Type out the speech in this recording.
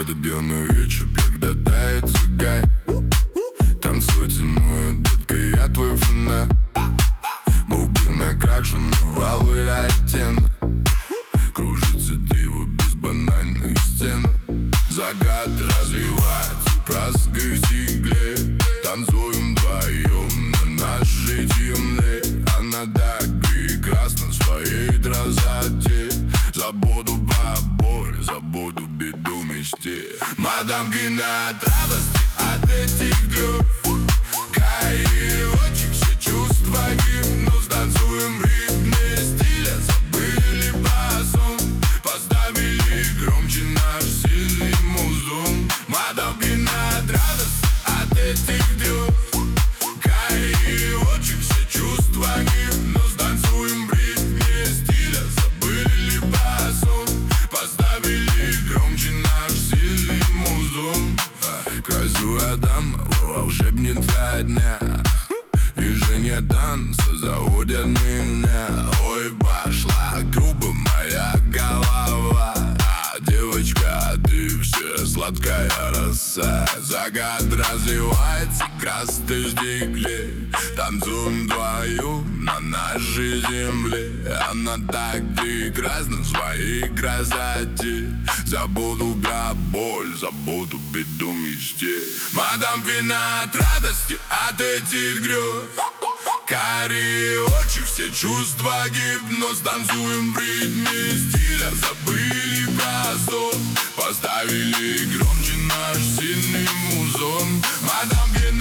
Стадионный вечер, когда тает цигай. Танцуйте, моя детка, я твой фанат. Губы накрашены в алый оттенок. Кружится диво без банальных стен. Загад развивается в краской стекле. Танцуем вдвоем на нашей земле. Она так прекрасна в своей красоте. Забуду про боль, забуду беду мечте. Мадам Гина от радости от этих грез. Караоке все чувства гипноз. Танцуем в ритме стиля, забыли про сон. Поставили громче наш сильный музон. Мадам Гина от радости от этих грез. Караоке все чувства гипноз. Танцуем в ритме стиля, забыли про сон. Поставили громче наш сильный музон. Красивая дама, волшебница дня. Движение танца заводят меня. Ой, пошла грубо моя голова. Девочка, ты все сладкая роса. Загад развивается в красной стекле. Танцуем вдвоем на нашей земле. Она так прекрасна в своей красоте. Забуду про боль, забуду беду мечте. Мадам Вина от радости от этих грез. Караоке все чувства гипноз. Танцуем в ритме стиля, забыли про сон. Поставили громче наш сильный музон. Мадам Вина